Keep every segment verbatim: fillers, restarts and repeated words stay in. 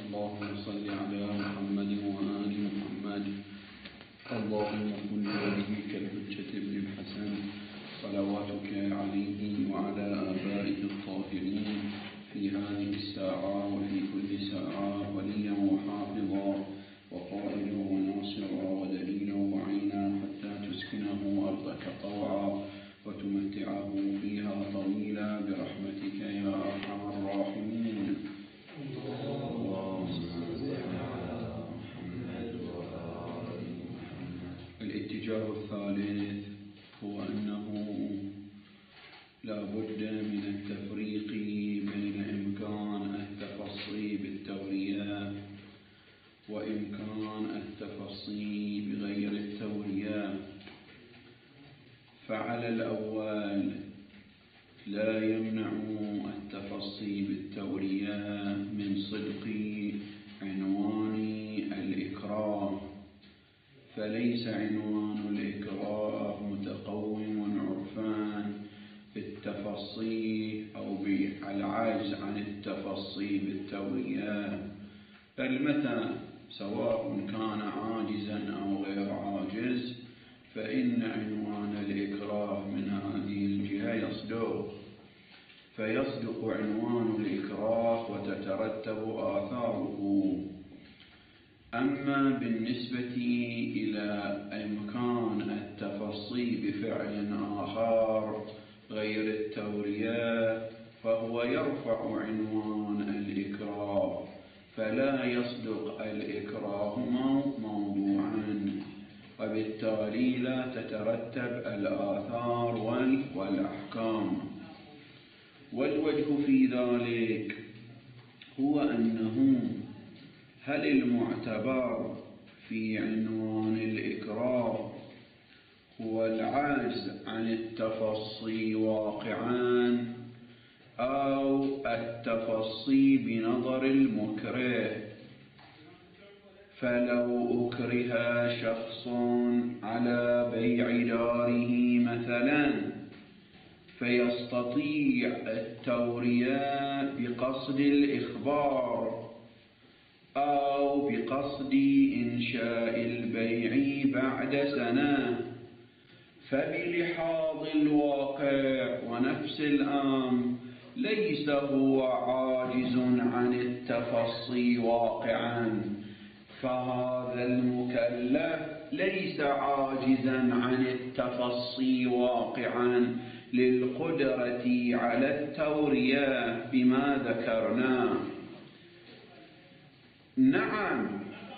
اللهم صل على محمد وآل محمد. اللهم كن لوليك الحجة ابن الحسن صلواتك عليه وعلى آبائه الطاهرين في هذه الساعة وفي كل ساعة وليا وحافظا وقائدا وناصرا ودليلا وعينا حتى تسكنه أرضك طوعا وتمتعه فيها طويلا برحمتك يا أرحم الراحمين. الاتجاه الثالث هو أنه لا بد من التفريق بين إمكان التفصي بالتورية وإمكان التفصي بغير التورية. فعلى الأول لا يمنع التفصي بالتورية من صدق عنوان الإكراه، فليس عنوان الإكراه متقوم عرفان بالتفصي أو بالعجز عن التفصي بالتورية، بل متى سواء كان عاجزا أو غير عاجز فإن عنوان الإكراه من هذه الجهة يصدق، فيصدق عنوان الإكراه وتترتب آثاره. أما بالنسبة إلى إمكان التفصي بفعل آخر غير التورية فهو يرفع عنوان الإكراه، فلا يصدق الإكراه موضوعا، وبالتالي لا تترتب الآثار والأحكام. والوجه في ذلك هو أنه هل المعتبر في عنوان الإكراه هو العجز عن التفصي واقعا أو التفصي بنظر المكره؟ فلو أكره شخص على بيع داره مثلا فيستطيع التورية بقصد الإخبار أو بقصد إنشاء البيع بعد سنة، فبلحاظ الواقع ونفس الأمر ليس هو عاجز عن التفصي واقعا، فهذا المكلف ليس عاجزا عن التفصي واقعا للقدرة على التورية بما ذكرنا. نعم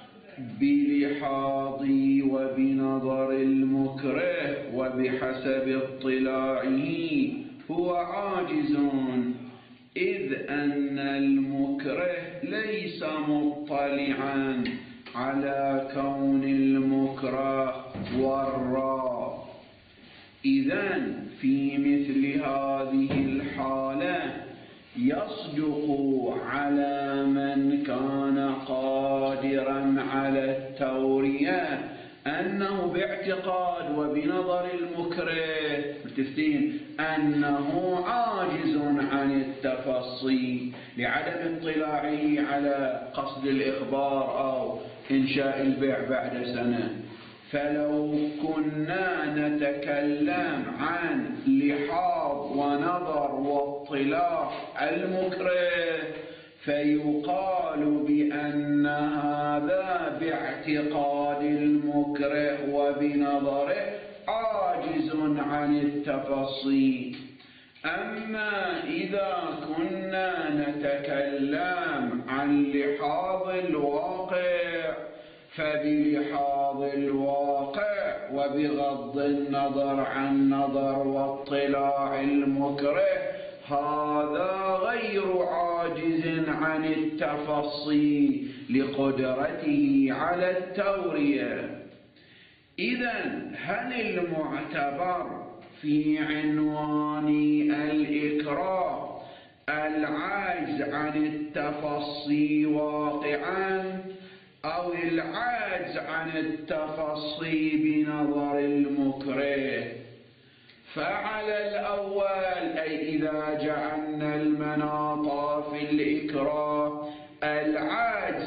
بلحاظ وبنظر المكره وبحسب اطلاعه هو عاجز، إذ أن المكره ليس مطلعا على كون المكره ورا. إذن في مثل هذه الحالة يصدق على من كان قادرا على التورية أنه باعتقاد وبنظر المكره متفقين أنه عاجز عن التفصي لعدم اطلاعه على قصد الإخبار أو إنشاء البيع بعد سنة. فلو كنا نتكلم عن لحاظ ونظر واطلاع المكره فيقال بأن هذا باعتقاد المكره وبنظره عاجز عن التفصي. أما إذا كنا نتكلم عن لحاظ الواقع فبلحاظ الواقع وبغض النظر عن نظر واطلاع المكره هذا غير عاجز عن التفصي لقدرته على التورية. إذن هل المعتبر في عنوان الإكراه العجز عن التفصي واقعا أو العجز عن التفصي بنظر المكره؟ فعلى الأول أي إذا جعلنا المناط في الإكراه العجز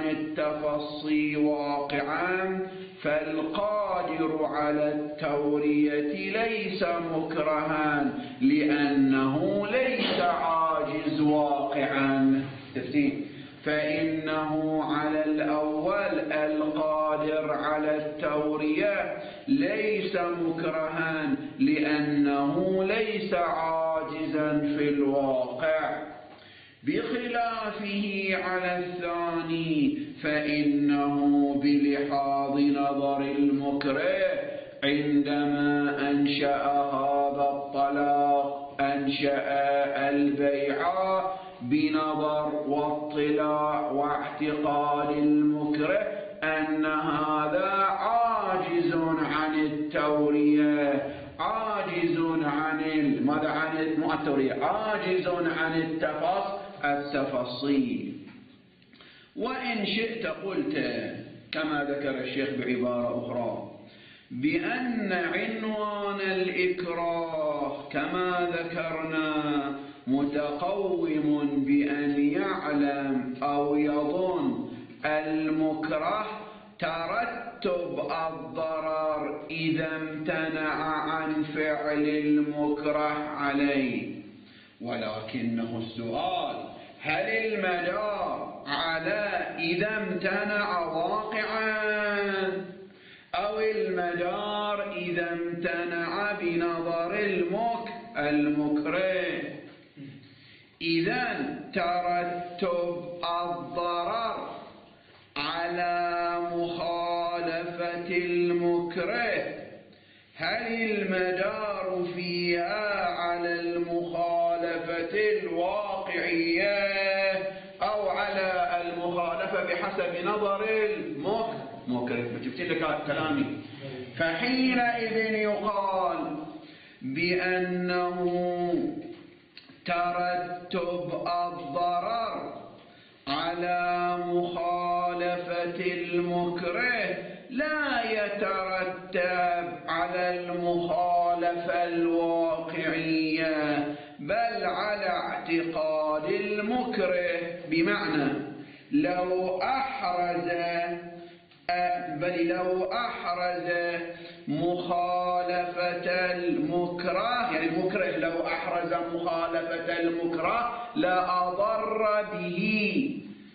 التفصي واقعا فالقادر على التورية ليس مكرها لأنه ليس عاجز واقعا. تفتين فإنه على الأول القادر على التورية ليس مكرها لأنه ليس عاجزا في الواقع، بخلافه على الثاني فإنه بلحاظ نظر المكره عندما أنشأ هذا الطلاق أنشأ البيع بنظر واطلاع واعتقاد المكره أن هذا عاجز عن التورية، عاجز عن ماذا عن مو التورية عاجز عن التفص التفصيل. وإن شئت قلت كما ذكر الشيخ بعبارة أخرى بأن عنوان الإكراه كما ذكرنا متقوم بأن يعلم أو يظن المكره ترتب الضرر إذا امتنع عن فعل المكره عليه. ولكنه السؤال هل المدار على إذا امتنع واقعا أو المدار إذا امتنع بنظر المك المكره؟ إذا ترتب الضرر على مخالفة المكره هل المدار فيها على المخالفة الواقعية أو على المخالفة بحسب نظر المكره؟ جبت لك كلامي. فحينئذ يقال بأنه ترتب الضرر على مخالفة المكره لا يترتب على المخالفة الواقعية بل على اعتقاد المكره. بمعنى لو أحرز بل لو أحرز مخالفة المكره يعني المكره لو أحرز مخالفة المكره لأضر به.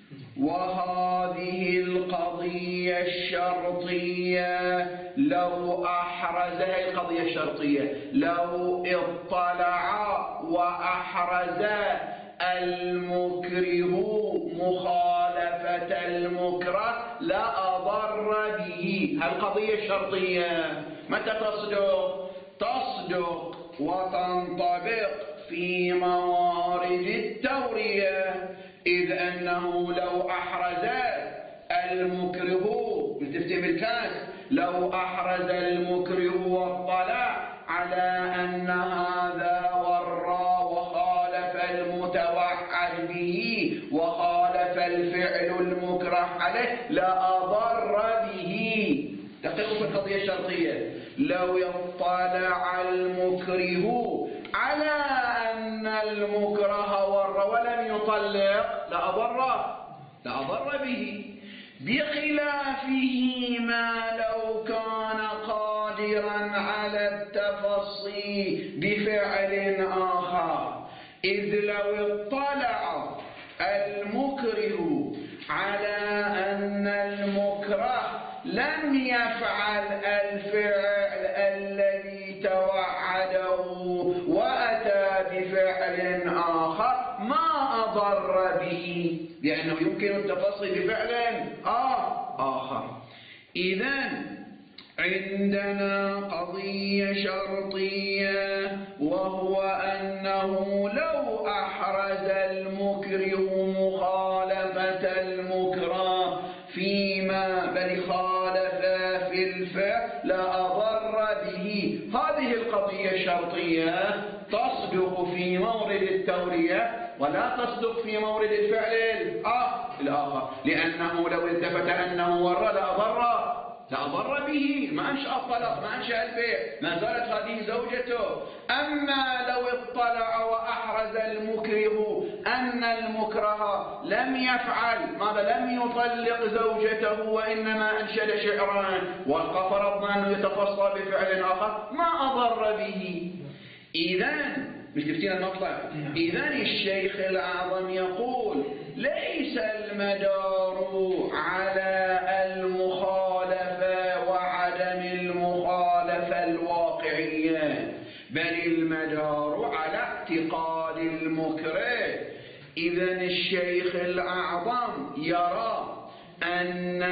وهذه القضية الشرطية لو أحرز هذه القضية الشرطية لو اطلع وأحرز المكره مخالفة المكره لأضر به. القضية الشرطية متى تصدق؟ تصدق وتنطبق في موارد التورية، إذ أنه لو أحرز المكره بالتفتيح الكاس لو أحرز المكره واطلع على أن هذا ورى وخالف المتوعد به وخالف الفعل المكره عليه لأضر به. دقيقوا في القضية الشرطية لو يطلع المكره على أن المكره ور ولم يطلق لأضر لأضر به، بخلافه ما لو كان قادرا على التفصي بفعل آخر، إذ لو اطلع المكره على أن المكره لم يفعل الفعل الذي توعده وأتى بفعل آخر ما أضر به لأنه يمكن التفصي بفعل آه آخر. إذن عندنا قضية شرطية وهو أنه لو أحرز المكره مخالفة المكره فيما بل خالف في الفعل لأضر به. هذه القضية الشرطية تصدق في مورد التورية ولا تصدق في مورد الفعل الآخر، لأنه لو التفت أنه ور لأضر لا أضر به، ما أنشأ الطلاق، ما أنشأ البيع، ما زالت هذه زوجته. أما لو اطلع وأحرز المكره أن المكره لم يفعل ماذا؟ لم يطلق زوجته وإنما أنشد شعرا، وفرضنا أنه يتفصل بفعل آخر، ما أضر به. إذن مش تفتين المطلع؟ إذن الشيخ الأعظم يقول ليس المدار على المخالفة وعدم المخالفة الواقعية، بل المدار على اعتقاد المكره. إذن الشيخ الأعظم يرى أن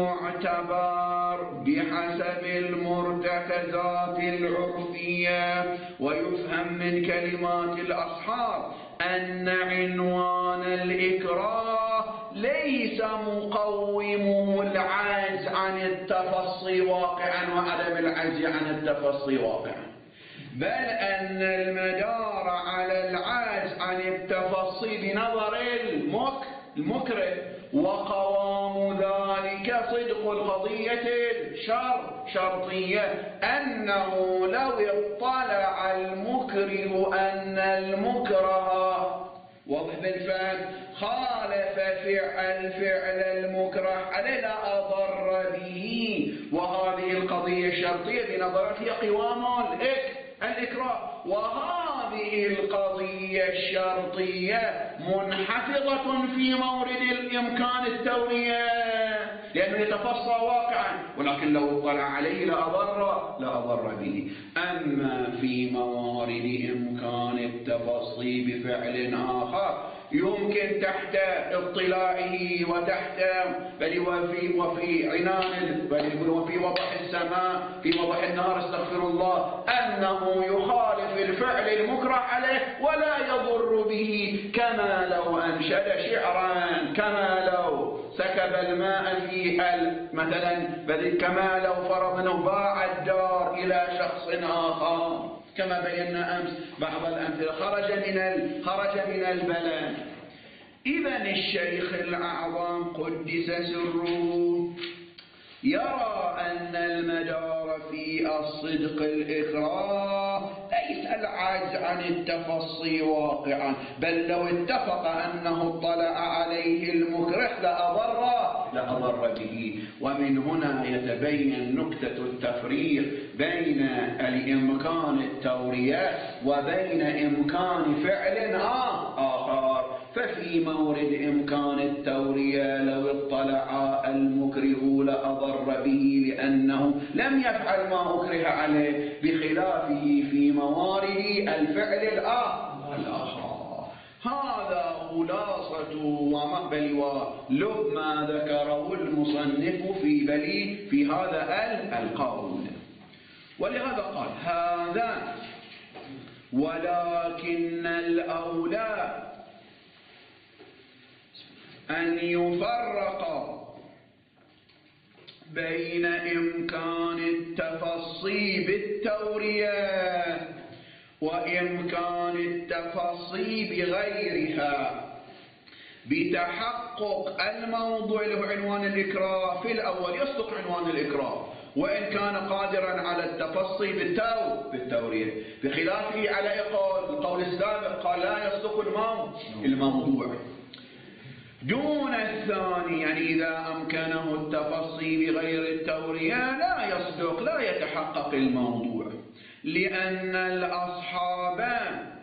المعتبر بحسب المرتكزات العرفية، ويفهم من كلمات الأصحاب أن عنوان الإكراه ليس مقومه العجز عن التفصي واقعا وعدم العجز عن التفصي واقعا، بل أن المدار على العجز عن التفصي بنظر المكره، وقوام ذلك صدق القضية الشر شرطية، أنه لو اطلع المكره أن المكره واضح بالفعل خالف فعل فعل المكره عليه لا أضر به. وهذه القضية الشرطية بنظرته قوام الإكراه، وهذه القضية الشرطية منحفظة في مورد الإمكان التورية لأنه يتفصى واقعا، ولكن لو اطلع عليه لا أضر لا أضر به. أما في موارد إمكان التفصي بفعل آخر يمكن تحت اطلاعه وتحت بل وفي وفي عنان بل وفي وضح السماء في وضح النهار استغفر الله أنه يخالف الفعل المكره عليه ولا يضر به، كما لو أنشد شعرا، كما لو سكب الماء في مثلا بل كما لو فرض أنه باع الدار إلى شخص آخر، كما بينا أمس بعض الأمثلة خرج من خرج من البلد. إذن الشيخ الأعظم قدس سره يرى أن المدار في الصدق الإكراه ليس العجز عن التفصي واقعا، بل لو اتفق أنه اطلع عليه المكره لأضر لأضر به. ومن هنا يتبين نكتة التفريق بين الإمكان التورية وبين إمكان فعل آخر. ففي مورد إمكان التورية لو اطلع المكره لأضر به لأنه لم يفعل ما أكره عليه، بخلافه في موارد الفعل الآخر. هذا خلاصة ومقبل ولب ما ذكره المصنف في بلي في هذا القول. ولهذا قال هذا ولكن الأولى أن يفرق بين إمكان التفصي بالتورية وإمكان التفصي بغيرها بتحقق الموضوع له عنوان الإكراه. في الأول يصدق عنوان الإكراه وإن كان قادرا على التفصي بالتو بالتورية، بخلافه على قول القول السابق قال لا يصدق الموضوع. دون الثاني يعني إذا أمكنه التفصي بغير التورية لا يصدق لا يتحقق الموضوع، لأن الأصحاب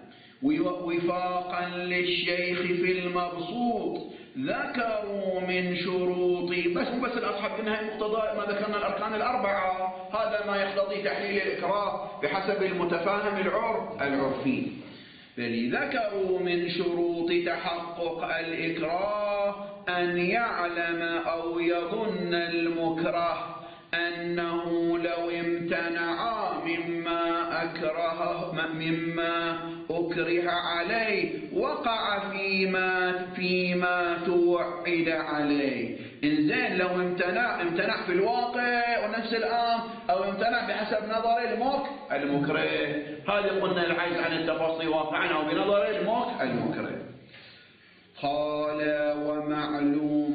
وفاقا للشيخ في المبسوط ذكروا من شروط بس بس الأصحاب إنها مقتضى ما ذكرنا الأركان الأربعة، هذا ما يقتضي تحليل الإكراه بحسب المتفاهم العرف العرفي. بل ذكروا من شروط تحقق الإكراه أن يعلم أو يظن المكره أنه لو امتنع مما أكره مما أكره عليه وقع فيما فيما توعد عليه. إنزين لو امتنع امتنع في الواقع ونفس الآن أو امتنع بحسب نظر المك المكره، هذه قلنا العجز عن التفصي واقعا أو بنظر المك المكره. قال ومعلوم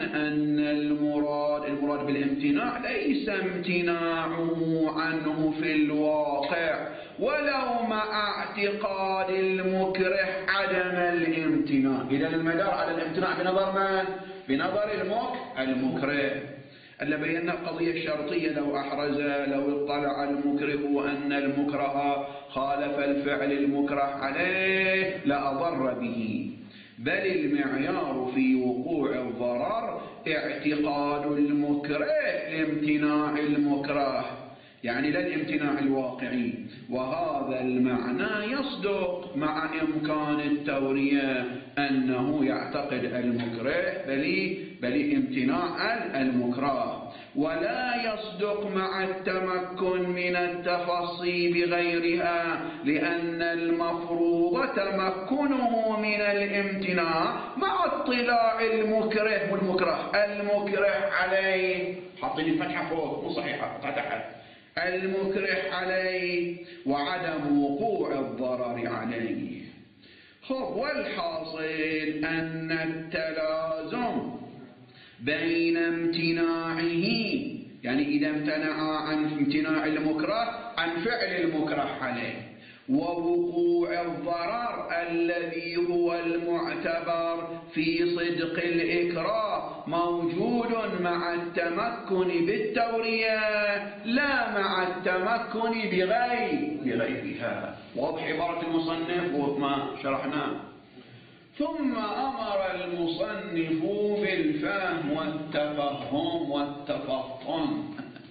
أن المراد المراد بالامتناع ليس امتناعه عنه في الواقع ولو مع اعتقاد المكره عدم الامتناع. إذا المدار على الامتناع بنظر من؟ بنظر المكره. ألا بينا القضية الشرطية لو أحرز لو اطلع المكره أن المكره خالف الفعل المكره عليه لأضر به، بل المعيار في وقوع الضرر اعتقاد المكره لامتناع المكره، يعني لا الامتناع الواقعي. وهذا المعنى يصدق مع إمكان التورية أنه يعتقد المكره بل بل امتناع المكره، ولا يصدق مع التمكن من التفصي بغيرها، لأن المفروض تمكنه من الامتناع مع اطلاع المكره والمكره المكره عليه. حاطين الفتحة فوق مو صحيحة تحت، المكره عليه وعدم وقوع الضرر عليه. خب والحاصل أن التلازم بين امتناعه، يعني إذا امتنع عن امتناع المكره عن فعل المكره عليه، ووقوع الضرر الذي هو المعتبر في صدق الإكراه موجود مع التمكن بالتورية لا مع التمكن بغير بغيرها. واضح عبارة المصنف وما شرحناه. ثم أمر المصنف بالفهم والتفهم والتفطن.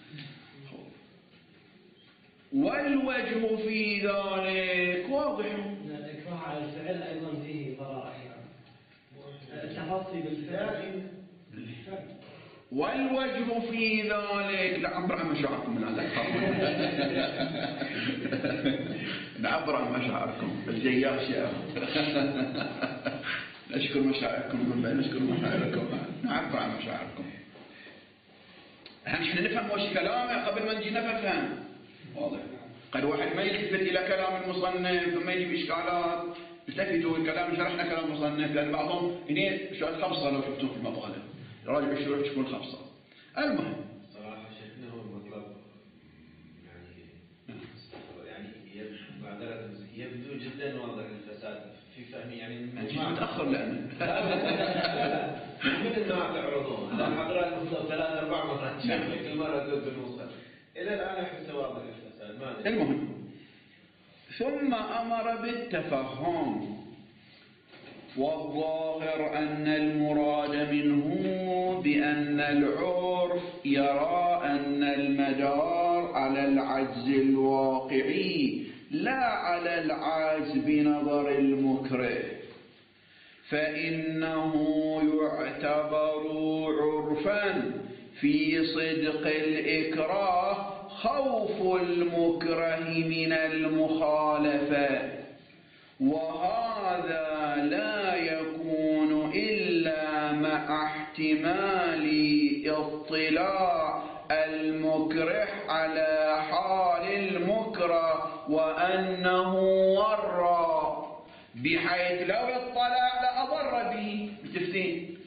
والوجه في ذلك واضح. الإكراه على الفعل أيضا فيه ضرر أحيانا، التفصي بالفعل. والوجه في ذلك نعبر عن مشاعركم من هذا نعبر عن مشاعركم الجياش يا نشكر مشاعركم من بين نشكر مشاعركم نعبر عن مشاعركم. اهم شيء نفهم وش كلامه قبل ما نجي نفهم. واضح. قد واحد ما يلتفت الى كلام المصنف ثم يجيب اشكالات. التفتوا الكلام شرحنا كلام المصنف لان بعضهم هنا شويه خبصه لو شفتوه في المطالب راجع الشروح تكون خبصه. المهم صراحه شيخنا هو المطلب يعني يعني معذره يبدو جدا واضح الفساد في فهمي يعني ما متاخر لانه من النوع تعرضون انا حضرت المفروض ثلاث اربع مرات كل مره تقول بالموصل الى الان احس واضح الفساد. ما المهم ثم امر بالتفهم، والظاهر أن المراد منه بأن العرف يرى أن المدار على العجز الواقعي لا على العجز بنظر المكره، فإنه يعتبر عرفا في صدق الإكراه خوف المكره من المخالفة، وهذا لا يكون إلا مع احتمال اطلاع المكره على حال المكره وأنه ورى، بحيث لو اطلع لأضر به بتفتين.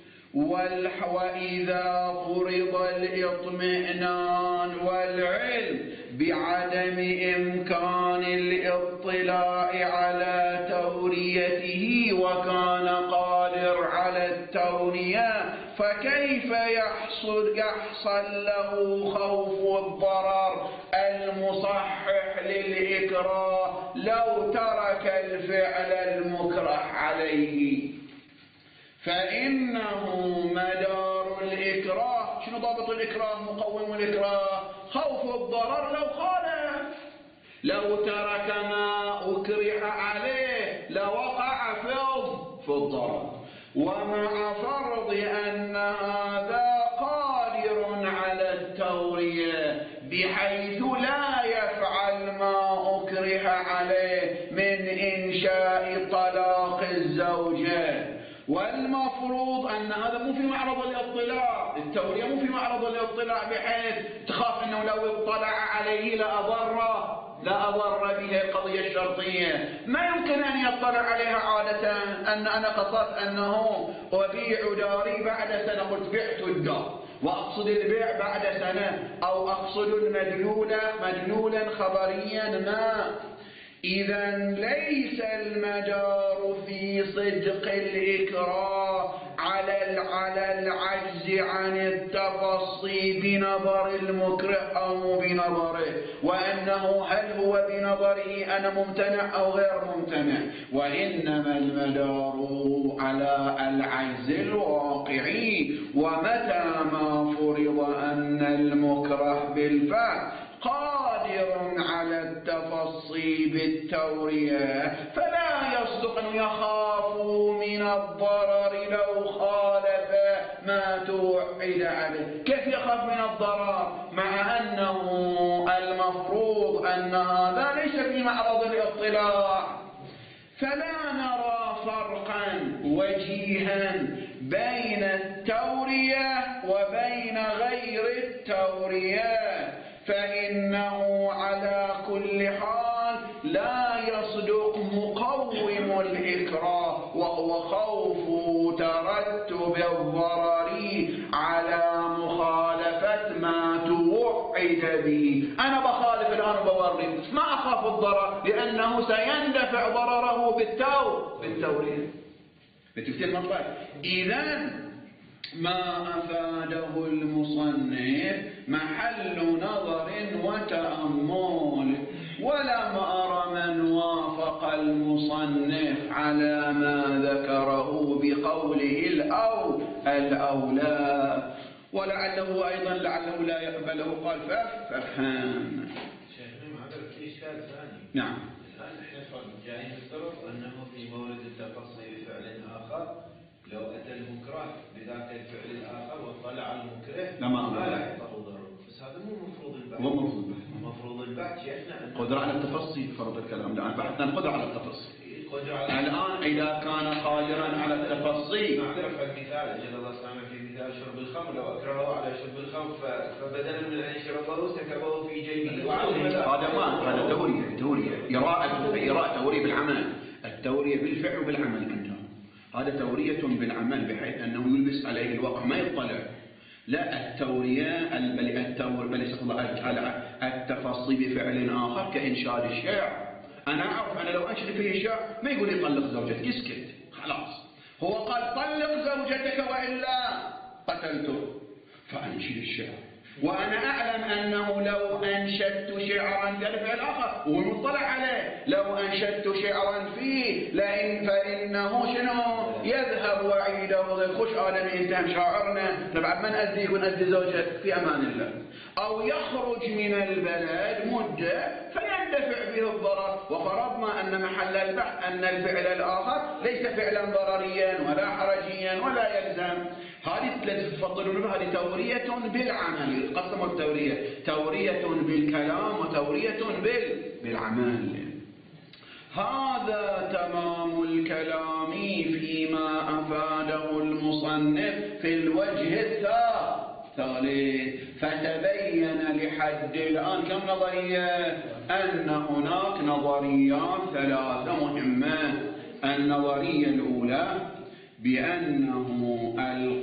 وإذا فرض الاطمئنان والعلم بعدم إمكان الاطلاع على توريته وكان قادر على التورية، فكيف يحصل, يحصل له خوف الضرر المصحح للإكراه لو ترك الفعل المكره عليه؟ فإنه مدار الإكراه، شنو ضابط الإكراه مقوم الإكراه؟ خوف الضرر لو خالف، لو ترك ما أكره عليه لوقع في الضرر، ومع فرض أن هذا قادر على التورية بحيث لا يفعل ما أكره عليه من إنشاء طلاق الزوجة، والمفروض المفروض أن هذا مو في معرض الاطلاع، التورية مو في معرض الاطلاع بحيث تخاف أنه لو اطلع عليه لأضره لا أضر به القضية الشرطية. ما يمكن أن يطلع عليها عادة. أن أنا قصدت أنه أبيع داري بعد سنة، قلت بعت الدار وأقصد البيع بعد سنة، أو أقصد المدلول مدلولا خبريا ما. إذا ليس المدار في صدق الإكراه على على العجز عن التفصي بنظر المكره أو بنظره، وأنه هل هو بنظره أنا ممتنع أو غير ممتنع، وإنما المدار على العجز الواقعي. ومتى ما فرض أن المكره بالفعل قادر على التفصي بالتورية فلا يصدق أن يخاف من الضرر لو خالف ما توعد عليه. كيف يخاف من الضرر مع أنه المفروض أن هذا ليس في معرض الاطلاع؟ فلا نرى فرقا وجيها بين التورية وبين غير التورية، فإنه على كل حال لا يصدق مقوم الإكراه وهو خوف ترتب الضرر على مخالفة ما توعد به. أنا بخالف الآن وبوري، ما أخاف الضرر لأنه سيندفع ضرره بالتو بالتورية. بتفتي المطلب. إذن ما أفاده المصنف محل نظر وتأمل، ولم أر من وافق المصنف على ما ذكره بقوله الأو الأولى، ولعله أيضا لعله لا يقبله قال فافهم. شيخنا هذا في إشكال ثاني. نعم. الآن احنا جاي نفترض أنه في مورد التفصي بفعل آخر لو أتى المكره بذاك الفعل الآخر واطلع المكره لما ما لاحقه ضرر، بس هذا مو مفروض البحث. هو مفروض البحث. مفروض البحث شيخنا قدرة على التفصي فرض الكلام. الآن بحثنا القدرة على التفصي. قدرة على الآن إذا كان قادرا على التفصي. نعرف المثال جل الله سبحانه في مثال شرب الخمر، لو أكرهه على شرب الخمر فبدلا من أن يشربه سكبه في جيبه. هذا ما هذا تورية تورية إراءة إراءة تورية بالعمل، التورية بالفعل وبالعمل عندهم. هذا تورية بالعمل بحيث أنه يلبس عليه الواقع ما يطلع. لا التورية بل التور بل على التفصي بفعل آخر كإنشاد الشعر. أنا أعرف أنا لو أنشد فيه شعر ما يقول لي طلق زوجتك، يسكت خلاص. هو قال طلق زوجتك وإلا قتلته، فأنشد الشعر. وأنا أعلم أنه لو أنشدت شعرا في الفعل الآخر هو مطلع عليه، لو أنشدت شعرا فيه لأن فإنه شنو يذهب وعيده الخش آدم إنسان شاعرنا طبعا من أزدي يكون أزدي زوجتك في أمان الله، أو يخرج من البلد مدة فيندفع به الضرر. وفرضنا أن محل البحث أن الفعل الآخر ليس فعلا ضرريا ولا حرجيا ولا يلزم. هذه التي تفضلون بها هذه تورية بالعمل. قسموا التورية تورية بالكلام وتورية بالعمل. هذا تمام الكلام فيما أفاده المصنف في الوجه الثالث. فتبين لحد الآن كم نظرية؟ أن هناك نظريات ثلاثة مهمة. النظرية الأولى بأنه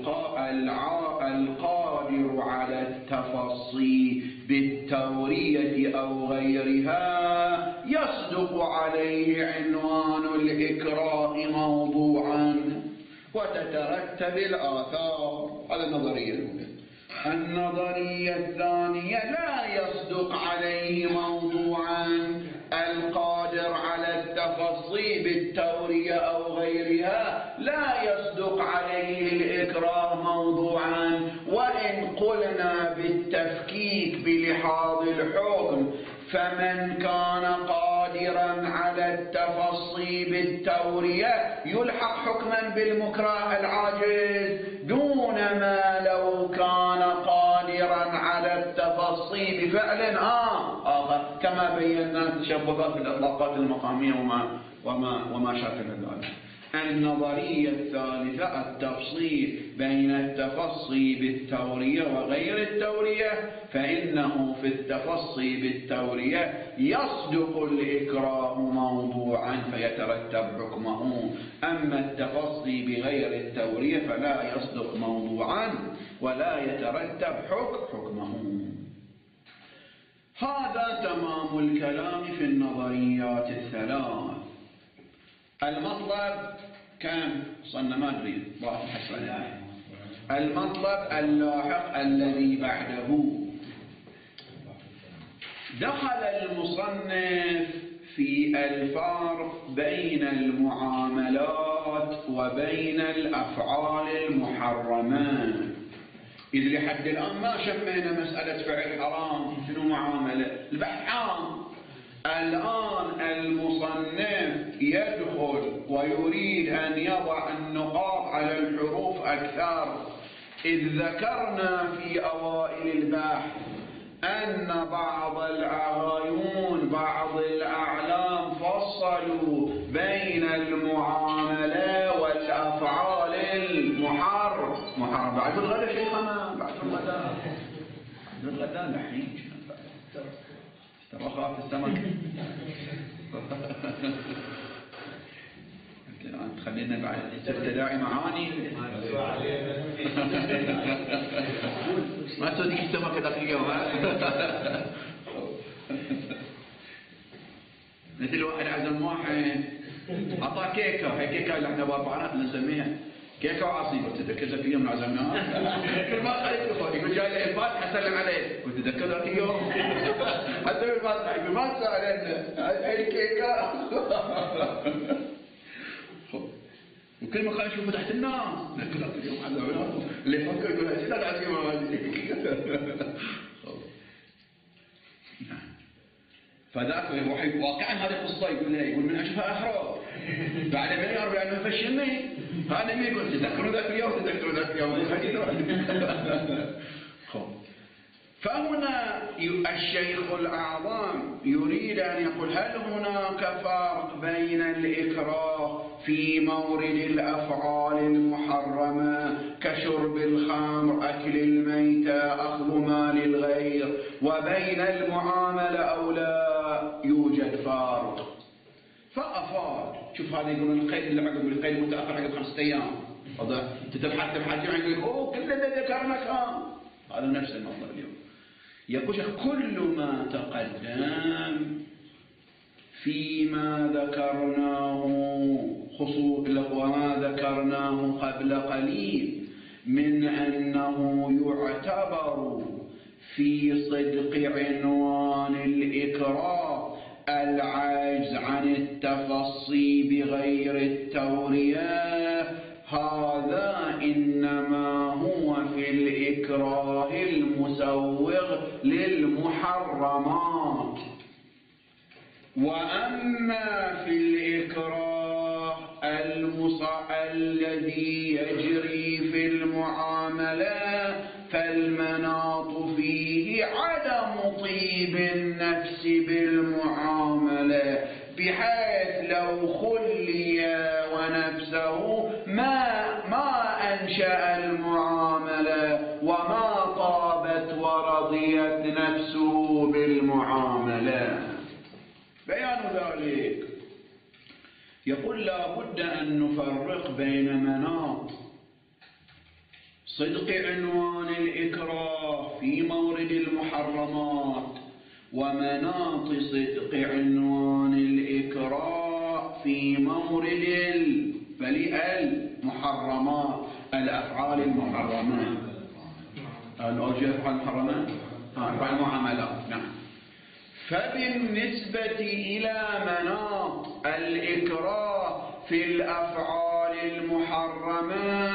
القادر على التفصي بالتورية أو غيرها يصدق عليه عنوان الإكراه موضوعا وتترتب الآثار. هذا النظرية الأولى. النظرية الثانية لا يصدق عليه موضوعا القادر على التفصي بالتورية أو غيرها لا يصدق عليه الإكراه موضوعا، وإن قلنا بالتفكيك بلحاظ الحكم فمن كان قادرا على التفصي بالتورية يلحق حكما بالمكره العاجز دون ما لو كان قادرا على التفصي بفعل آخر، كما بينا تشبهات في الإطلاقات المقامية وما وما وما شاكل ذلك. النظرية الثالثة التفصيل بين التفصي بالتورية وغير التورية، فإنه في التفصي بالتورية يصدق الإكراه موضوعا فيترتب حكمه، أما التفصي بغير التورية فلا يصدق موضوعا ولا يترتب حكم حكمه. هذا تمام الكلام في النظريات الثلاث. المطلب كم صلنا ما ادري المطلب اللاحق الذي بعده. دخل المصنف في الفرق بين المعاملات وبين الأفعال المحرمة، إذ لحد الآن ما شمينا مسألة فعل حرام شنو معاملة، البحث عام. الآن المصنف يدخل ويريد أن يضع النقاط على الحروف أكثر، إذ ذكرنا في أوائل البحث أن بعض الأعايون بعض الأعلام فصلوا بين المعاملة والأفعال المحرم محرم. بعد الغداء شيخنا، بعد الغداء بعد الغداء الحين ترى خاف السمك. الآن تخلينا بعد تداعي معاني ما تصدق السمك ذاك اليوم. مثل واحد عزم واحد أعطاه كيكة، هي كيكة اللي احنا باربعينات نسميها كيكة وعصيبة. تذكر ذاك اليوم اللي عزمناها كل ما خليت يقول جاي لي الفاتحة سلم عليه، قلت تذكر ذاك اليوم حتى الفاتحة يقول ما تسألنا هاي الكيكة. وكل ما خلينا نشوفه تحت الناس ذاك ذاك اليوم عزمناه اللي يفكر يقول هاي لا العزيمة هذه. فذاك واقعا هذه قصة يقول لي يقول من أشوفها أحرار بعد ما يعرف أنه فشلني هذا مين يقول تذكروا ذاك اليوم تذكروا ذاك اليوم. فهنا الشيخ الأعظم يريد أن يقول هل هناك فرق بين الإكراه في مورد الأفعال المحرمة كشرب الخمر أكل الميتة أخذ مال الغير وبين المعاملة أو لا يوجد فرق؟ فأفاد شوف هذا يقولون القيد اللي عقب القيد متأخر عقب خمسة أيام تبحث تبحث يقول أوه كل اللي ذكرنا كان هذا نفس المطلب اليوم. يقول كل ما تقدم فيما ذكرناه خصوص وما ذكرناه قبل قليل من أنه يعتبر في صدق عنوان الإكراه العجز عن التفصي بغير التورية، هذا إنما هو في الإكراه المسوغ للمحرمات. وأما في الإكراه الذي يجري في المعاملة فالمناط فيه عدم طيب النفس بالمعاملة، بحيث لو خلي ونفسه ما ما أنشأ المعاملة وما طابت ورضيت نفسه بالمعاملة. بيان ذلك يقول لا بد أن نفرق بين مناط صدق عنوان الإكراه في مورد المحرمات ومناط صدق عنوان الإكراه في مورد المحرمات الأفعال المحرمات. الأوجه أفعال المحرمات أفعال المعاملات. نعم. فبالنسبة إلى مناط الإكراه في الأفعال المحرمة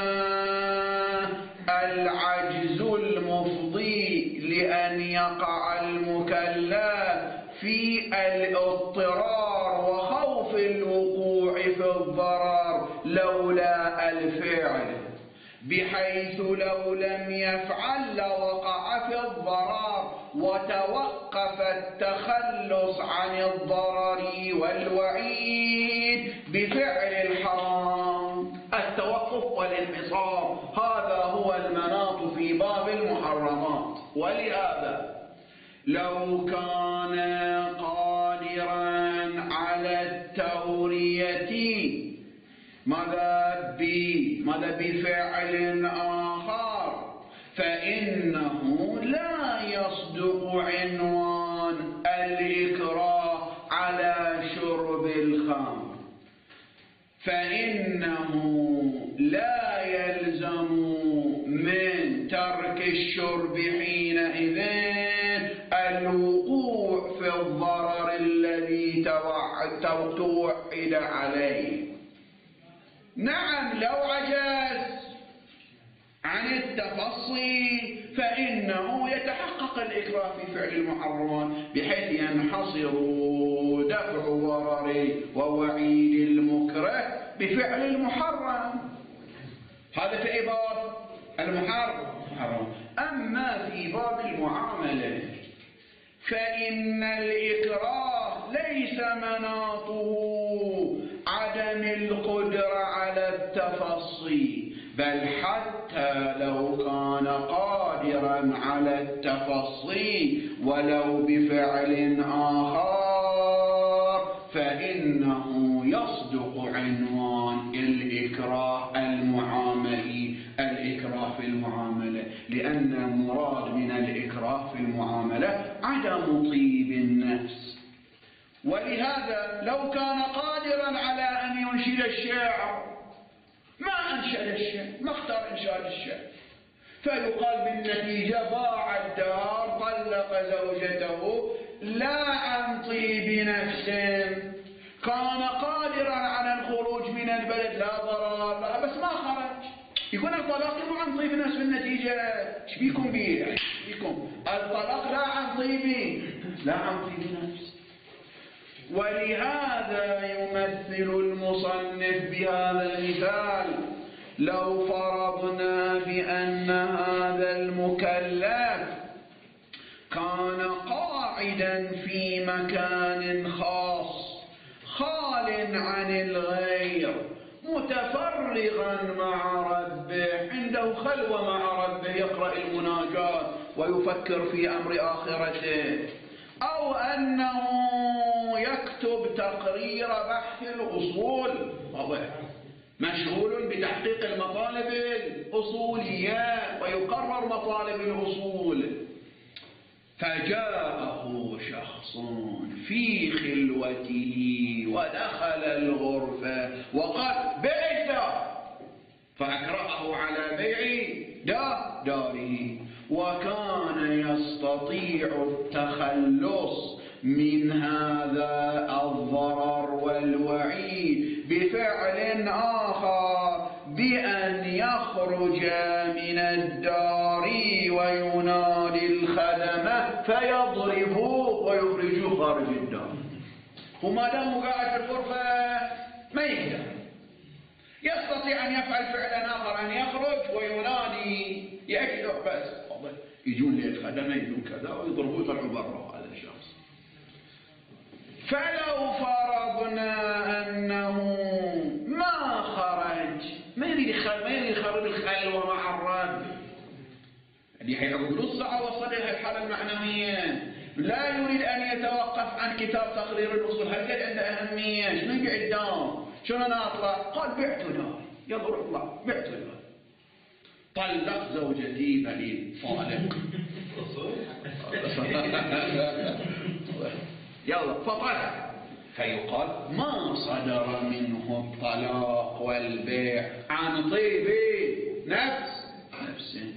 العجز المفضي لأن يقع المكلف في الاضطرار وخوف الوقوع في الضرر لولا الفعل، بحيث لو لم يفعل لوقع في الضرر وتوقف التخلص عن الضرر والوعيد بفعل الحرام. التوقف والانحصار هذا هو المناط في باب المحرمات. ولهذا لو كان قادرا على التورية ماذا ماذا بفعل آخر فإنه لا يصدق عنوان الإكراه على شرب الخمر، فإنه لا يلزم من ترك الشرب حينئذ الوقوع في الضرر الذي توعد عليه. نعم لو عجز عن التفصي فإنه يتحقق الإكراه في فعل المحرمات بحيث ينحصر دفع ضرر ووعيد المكره بفعل المحرم. هذا في باب المحرم. أما في باب المعاملة فإن الإكراه ليس مناطه عدم القدرة على التفصي، بل حتى لو كان قادرا على التفصي ولو بفعل آخر فإنه يصدق عنوان الإكراه المعاملي، الإكراه في المعاملة، لأن المراد من الإكراه في المعاملة عدم طيب النفس. ولهذا لو كان قادرا على أن ينشد الشعر ما أنشد الشعر، ما اختار إنشاد الشعر، فيقال بالنتيجة باع الدار طلق زوجته لا عن طيب نفس. كان قادرا على الخروج من البلد لا ضرر لا، بس ما خرج، يكون الطلاق مو عن طيب نفس في النتيجة. ايش بيكم بيه؟ ايش بيكم؟ الطلاق لا عن طيب لا عن طيب نفس. ولهذا يمثل المصنف بهذا المثال: لو فرضنا بأن هذا المكلف كان قاعدا في مكان خاص خال عن الغير متفرغا مع ربه، عنده خلوة مع ربه يقرأ المناجاة ويفكر في أمر آخرته، أو أنه يكتب تقرير بحث الأصول، مشغول بتحقيق المطالب الأصولية ويقرر مطالب الأصول، فجاءه شخص في خلوته ودخل الغرفة وقال بيع الدار، فأكرهه على بيع داره، وكان يستطيع التخلص من هذا الضرر والوعيد بفعل آخر بأن يخرج من الدار وينادي الخدمة فيضربوه ويخرجوه خارج الدار. وما دام قاعد في الغرفة ما يقدر، يستطيع أن يفعل فعلا آخر، أن يخرج وينادي يكذب، بس يجون للخدمة يجون كذا ويضربوه يطلعوا برا هذا الشخص. فلو فرضنا أنه ما خرج، ما يريد يخرب الخلوة مع الرب، اللي حيعقد نص ساعة وصل إلى الحالة المعنوية، لا يريد أن يتوقف عن كتاب تقرير الأصول، هل كان عنده أهمية؟ شنو يبيع الدار؟ شنو أنا أطلع؟ قال بعت دار، يلا روح اطلع، بعت دار. طلق زوجتي بليل طالق يلا فطلق، فيقال ما صدر منه الطلاق والبيع عن طيب نفس نفسه.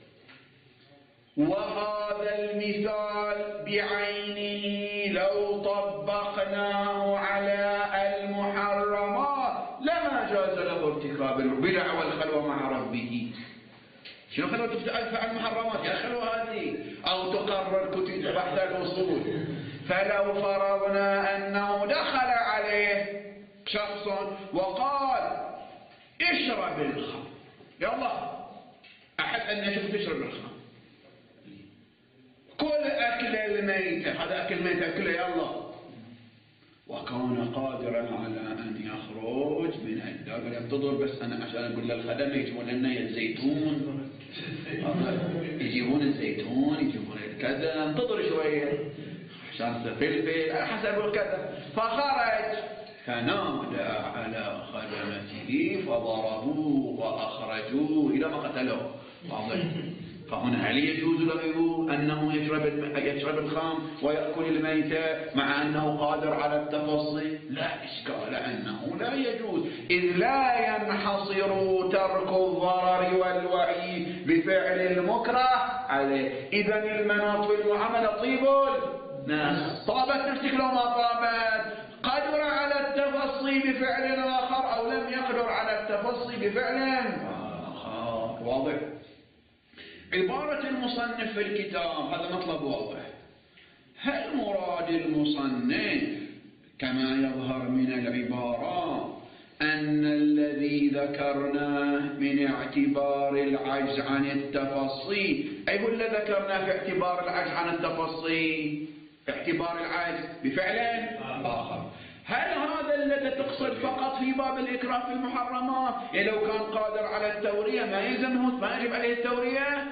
وهذا المثال بعينه لو طبقناه على المحرمات لما جاز له ارتكاب البدع والخلوة مع ربه. شنو خلوة تفعل المحرمات؟ يا خلوة هذه، أو تقرر كتب بحث الأصول. فلو فرضنا أنه دخل عليه شخص وقال اشرب الخمر، يلا أن أشوف تشرب الخمر. كل أكل الميتة، هذا أكل ميتة أكله يلا. وكان قادرا على أن يخرج من الدار. ينتظر بس أنا عشان أقول للخدم يجيبون لنا الزيتون، يجيبون الزيتون يجيبون كذا، انتظر شوية عشان فلفل حسب كذا. فخرج فنادى على خدمته فضربوه وأخرجوه إلى ما قتلوه. واضح؟ فهنا هل يجوز له أنه يشرب يشرب الخمر ويأكل الميتة مع أنه قادر على التفصي؟ لا إشكال أنه لا يجوز، إذ لا ينحصر ترك الضرر والوعيد بفعل المكره عليه. إذا المناط في المعاملة طيب ناس، طابت نفسك لو ما طابت، قدر على التفصي بفعل آخر أو لم يقدر على التفصي بفعل آخر. واضح؟ عبارة المصنف في الكتاب هذا مطلب واضح. هل مراد المصنف كما يظهر من العبارة أن الذي ذكرناه من اعتبار العجز عن التفصي، أي هو الذي ذكرناه في اعتبار العجز عن التفصي، اعتبار العجز بفعل آخر، هل هذا الذي تقصد فقط في باب الإكراه في المحرمات؟ يعني لو كان قادر على التورية ما يلزمه ما يجب عليه التورية؟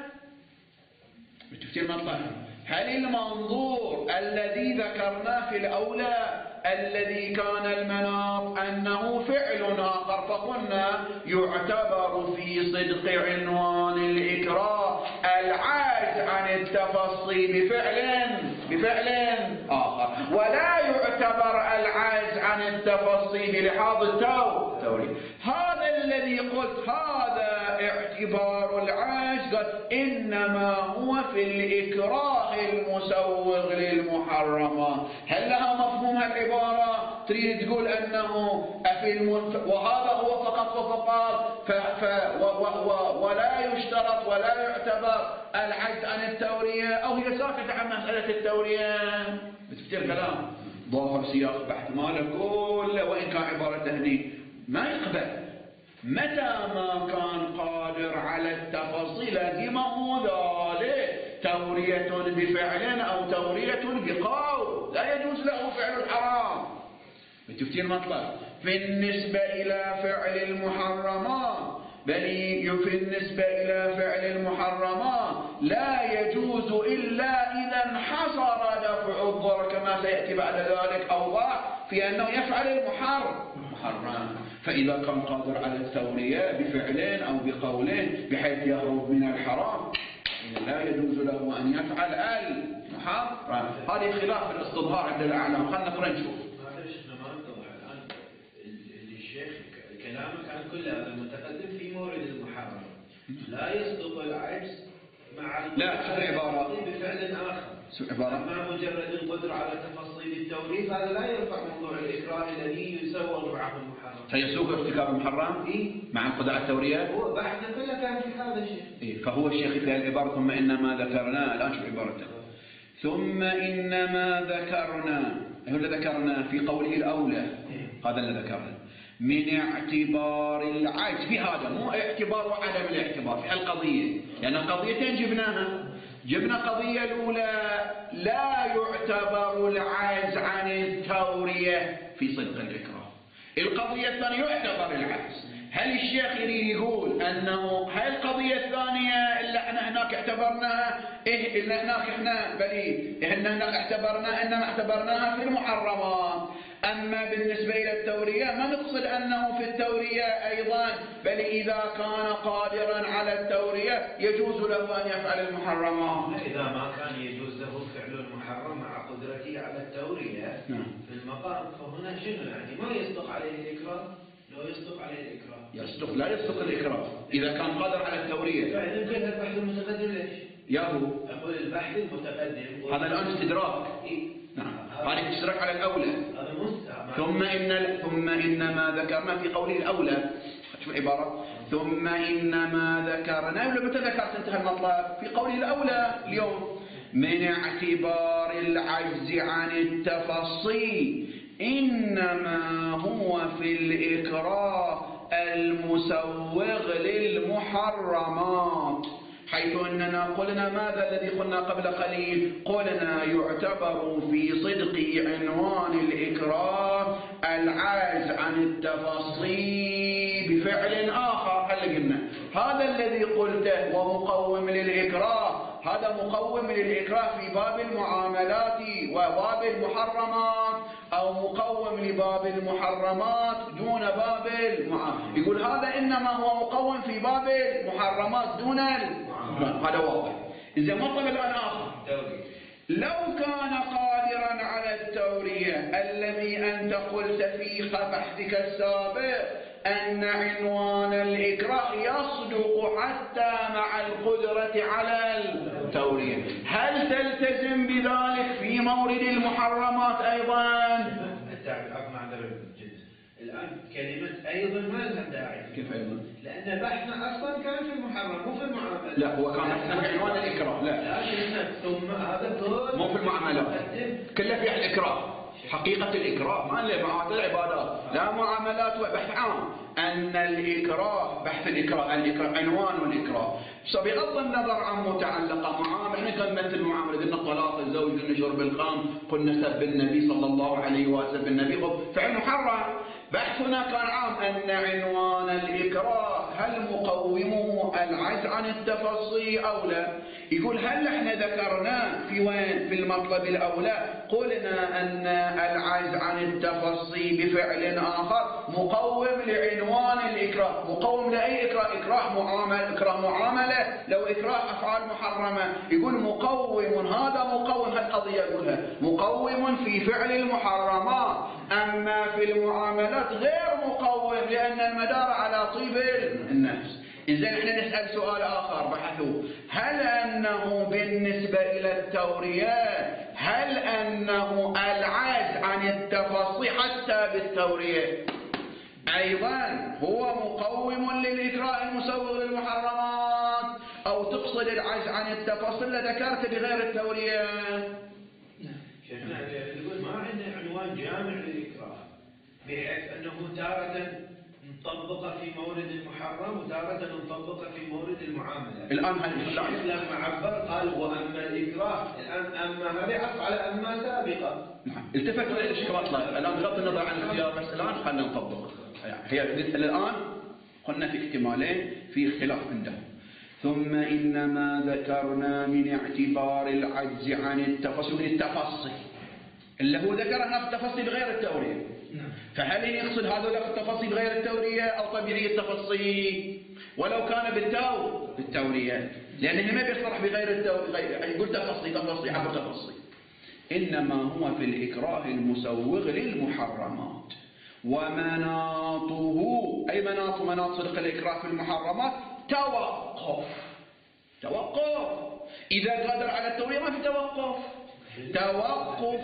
بتفتير مطلع. هل المنظور الذي ذكرناه في الأولى الذي كان المناط أنه فعل آخر فقلنا يعتبر في صدق عنوان الإكراه العاجز عن التفصي بفعل بفعل آخر، ولا يعتبر العاجز عن التفصي بلحاظ التورية. هذا الذي قلت هذا اعتبار العاجز، إنما هو في الإكراه المسوغ للمحرمات. هل لها مفهوم العبارة؟ تريد تقول أنه في المنت... وهذا هو فقط وفقط ف... ف... و... و... و... ولا يشترط ولا يعتبر العجز عن التورية، أو هي ساكتة عن مسألة التورية؟ بتفتر كلام ظاهر سياق بحث ماله كله، وإن كان عبارة تهني ما يقبل. متى ما كان قادر على التفصيل لازمه ذلك تورية بفعل أو تورية بقول، لا يجوز له فعل الحرام. بتفتير مطلب بالنسبة إلى فعل المحرمات، بل في النسبة إلى فعل المحرمات لا يجوز إلا إذا انحصر دفع الضرر كما سيأتي بعد ذلك أوضح في أنه يفعل المحرم. فإذا كان قادر على التورية بفعلين أو بقولين بحيث يهرب من الحرام لا يجوز له أن يفعل المحرم. هذه خلاف الاستظهار عند الأعلام. خلنا نقرأ نشوف. كلامك عن كل هذا المتقدم في مورد المحرم لا يصدق العجز مع لا شو العبارة بفعل آخر. شو العبارة؟ أما مجرد القدرة على تفصيل التوريث هذا لا يرفع موضوع الإكراه الذي يسوغ معه المحرم. فيسوق ارتكاب المحرم إيه؟ مع القدرة على التورية. هو بحثنا كله كان في هذا الشيء. إيه؟ فهو الشيخ في العبارة ثم إنما ذكرنا. الآن شوف عبارته ثم إنما ذكرنا، هو اللي ذكرنا في قوله الأولى. إيه؟ هذا اللي ذكرنا من اعتبار العجز في هذا، مو اعتبار وعدم الاعتبار في القضية، لأن يعني قضيتين جبناها. جبنا قضية الأولى لا يعتبر العجز عن التورية في صدق الإكراه. القضية الثانية يعتبر العجز. هل الشيخ يريد يقول أنه هاي القضية الثانية اللي احنا هناك اعتبرناها إيه اللي هناك احنا بلي احنا هناك اعتبرناها إنما اعتبرناها في المحرمات. أما بالنسبة إلى التورية ما نقصد أنه في التورية أيضا، بل إذا كان قادرا على التورية يجوز له أن يفعل المحرمات. إذا ما كان يجوز له فعل المحرم مع قدرته على التورية في المقام فهنا شنو يعني ما يصدق عليه الإكراه؟ لو يصدق عليه الإكراه يصدق لا يصدق الإكراه إذا كان قادر على التورية. يعني يمكن البحث المتقدم ليش؟ ياهو أقول البحث المتقدم هذا الآن استدراك. إيه؟ نعم هذا استدراك على الأولى. هذا مستعمل. ثم إن ثم إنما ذكرنا في قوله الأولى. شوف العبارة ثم إنما ذكرنا ولا متى ذكرت انتهى المطلب؟ في قوله الأولى اليوم من اعتبار العجز عن التفصي إنما هو في الإكراه المسوغ للمحرمات، حيث أننا قلنا ماذا الذي قلنا قبل قليل؟ قلنا يعتبر في صدق عنوان الإكراه العجز عن التفصي بفعل آخر. هل قلنا هذا الذي قلته ومقوم للإكراه، هذا مقوم للإكراه في باب المعاملات وباب المحرمات، أو مقوم لباب المحرمات دون باب المعاملات. يقول هذا إنما هو مقوم في باب المحرمات دون المعاملات. هذا واضح. إذا مطلب الآن آخر، لو كان قادرا على التورية الذي أنت قلت في بحثك السابق أن عنوان الإكراه يصدق حتى مع القدرة على التورية، هل تلتزم بذلك في مورد المحرمات أيضا؟ الآن كلمة أيضا ما لها داعي. كيف أيضا؟ لأن بحثنا أصلا كان في المحرم مو في المعاملات. لا، هو كان بحثنا في عنوان الإكراه. لا لا ثم هذا كله مو في المعاملات، كله في الإكراه. حقيقة الإكراه ما له معاملات العبادات، لا معاملات وبحث عام. أن الإكراه بحث الإكراه الإكراه عنوان الإكراه بغض النظر عن متعلقة معاملة. احنا كان مثل المعاملة قلنا طلاق الزوج، قلنا شرب الخمر، قلنا سب النبي صلى الله عليه وسلم النبي فعل محرم. بحثنا كان عام أن عنوان الإكراه هل مقومه العجز عن التفصي أو لا. يقول هل احنا ذكرنا في وين في المطلب الأولى قلنا أن العجز عن التفصي بفعل آخر مقوم لعنوان الإكراه. مقوم لأي إكراه؟ إكراه معاملة، إكراه معاملة، لو إكراه أفعال محرمة. يقول مقوم، هذا مقوم، هالقضية يقولها مقوم في فعل المحرمات، أما في المعاملات غير مقوم لأن المدار على طيب النفس. إذا احنا نسأل سؤال آخر بحثوا، هل أنه بالنسبة إلى التورية هل أنه العجز عن التفصي حتى بالتورية أيضا هو مقوم للإكراه المسوغ للمحرمات، أو تقصد العجز عن التفصي اللي ذكرت بغير التورية؟ شيخنا يقول ما عندنا عنوان جامع للإكراه بحيث أنه تارة نطبقه في مورد المحرم وتارة نطبقه في مورد المعاملة. الآن هل لما عبر قال وأما الإكراه، الآن أما هذا يعطف على أما سابقة. نعم، التفت الإشكالات. الآن بغض النظر عن الاختيار، بس الآن خلينا نطبق. هي الآن قلنا في احتمالين في اختلاف عندهم. ثم إنما ذكرنا من اعتبار العجز عن التفصي التفصي اللي هو ذكرنا في التفصي بغير التورية. فهل يقصد هذا في التفصي بغير التورية أو طبيعي التفصي ولو كان بالتو بالتورية؟ لأنه ما بيصرح بغير التورية، يقول تفصي تفصي عبر تفصي. إنما هو في الإكراه المسوغ للمحرمات ومناطه، أي مناط مناط صدق الإكراه في المحرمات توقف. توقف إذا قادر على التورية ما في توقف. توقف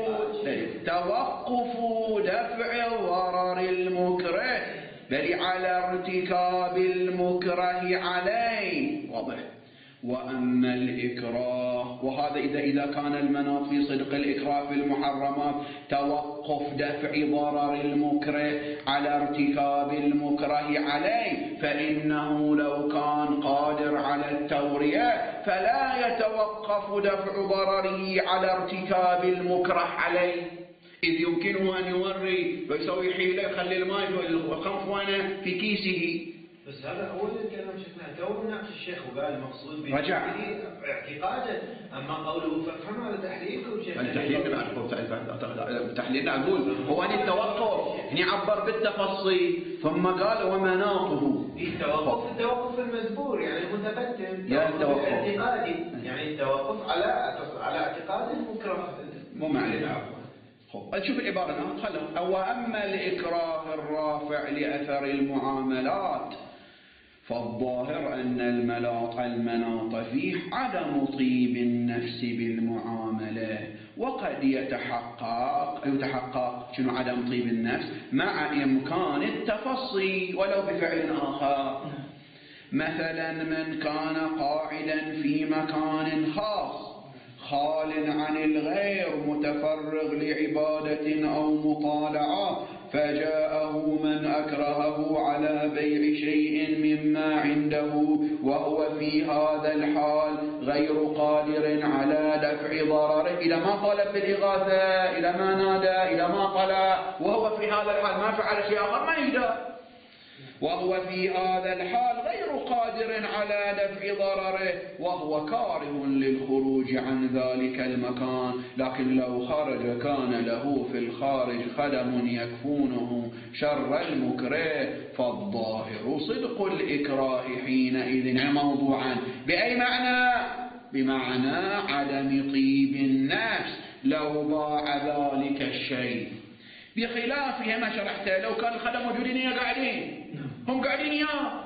توقف دفع ضرر المكره بل على ارتكاب المكره عليه. واضح. وأما الإكراه، وهذا إذا إذا كان المناط في صدق الإكراه في المحرمات توقف دفع ضرر المكره على ارتكاب المكره عليه، فإنه لو كان قادر على التورية فلا يتوقف دفع ضرره على ارتكاب المكره عليه، إذ يمكنه أن يوري ويسوي حيلة يخلي الماء والخمس وانه في كيسه. بس هذا أول الكلام شفناه تو ناقش الشيخ وقال المقصود به اعتقاده، أما قوله فافهم هذا تحليلكم شيخ. التحليل نعم، تحليل نقول هو أن التوقف هنا عبر بالتفصي ثم قال ومناطه. التوقف التوقف المذكور يعني المتقدم يا التوقف الاعتقادي، يعني التوقف على على اعتقاد المكره مو معنى عفوا. نشوف العبارة الآن خلوا. وأما الإكراه الرافع لأثر المعاملات فالظاهر أن الملاط المناط فيه عدم طيب النفس بالمعاملة، وقد يتحقق يتحقق شنو عدم طيب النفس مع إمكان التفصي ولو بفعل آخر. مثلا من كان قاعدا في مكان خاص خال عن الغير متفرغ لعبادة أو مطالعة فجاءه من أكرهه على بيع شيء مما عنده وهو في هذا الحال غير قادر على دفع ضرره، إلى ما طلب بالإغاثة، إلى ما نادى، إلى ما طلع، وهو في هذا الحال ما فعل شيء آخر ما يقدر، وهو في هذا الحال غير قادر على دفع ضرره وهو كاره للخروج عن ذلك المكان، لكن لو خرج كان له في الخارج خدم يكفونه شر المكره، فالظاهر صدق الإكراه حينئذ موضوعا. بأي معنى؟ بمعنى عدم طيب النفس لو ضاع ذلك الشيء، بخلافه ما شرحته لو كان الخدم موجودين قاعدين هم قاعدين يا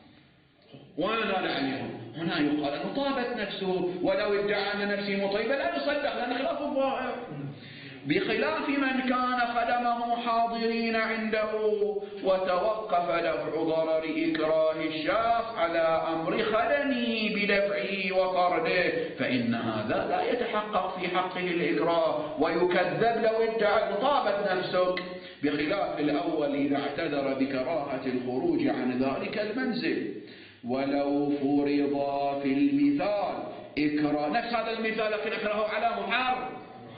وانا عليهم، هنا يقال انه طابت نفسه ولو ادعى ان نفسي مطيبه لا يصدق لان خلاف الظاهر. بخلاف من كان خدمه حاضرين عنده وتوقف دفع ضرر إكراه الشخص على أمر خدمه بدفعه وطرده، فإن هذا لا يتحقق في حقه الإكراه ويكذب لو ادعى طابت نفسك، بخلاف الأول إذا اعتذر بكراهة الخروج عن ذلك المنزل. ولو فرض في المثال إكراه نفس هذا المثال لكن أكرهه على محرم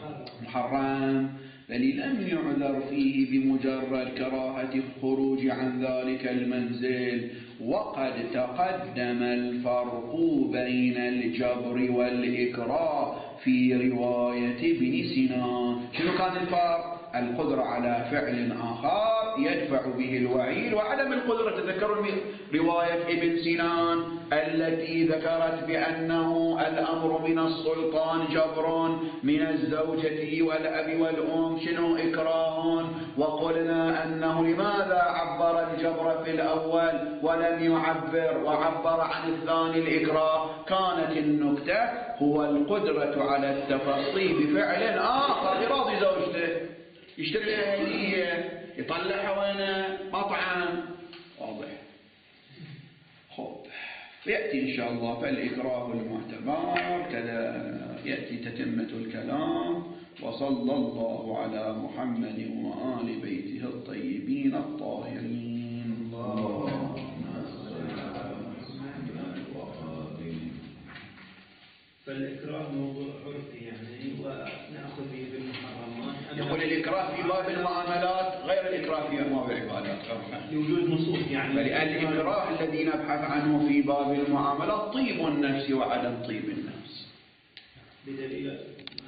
محرم بل لم يعذر فيه بمجرد كراهة الخروج عن ذلك المنزل، وقد تقدم الفرق بين الجبر والإكراه في رواية ابن سنان. شنو كان الفرق؟ القدرة على فعل آخر يدفع به الوعيد وعدم القدرة. تذكروا رواية ابن سنان التي ذكرت بأنه الأمر من السلطان جبر، من الزوجة والأب والأم شنو إكراه، وقلنا أنه لماذا عبر الجبر في الأول ولم يعبر وعبر عن الثاني الإكراه؟ كانت النكتة هو القدرة على التفصي بفعل آخر لراضي زوجته، يشتري لها هدية، يطلعها وين مطعم، واضح. خب يأتي إن شاء الله فالإكراه المعتبر كذا يأتي تتمة الكلام. وصلى الله على محمد وآل بيته الطيبين الطاهرين. الله فالإكراه موضوع عرفي يعني ونأخذ به بالمحرمات. يقول الإكراه في باب المعاملات غير الإكراه في أمور العبادات لوجود نصوص يعني. بل الإكراه الذي نبحث عنه في باب المعاملات طيب النفس وعدم طيب النفس بدليل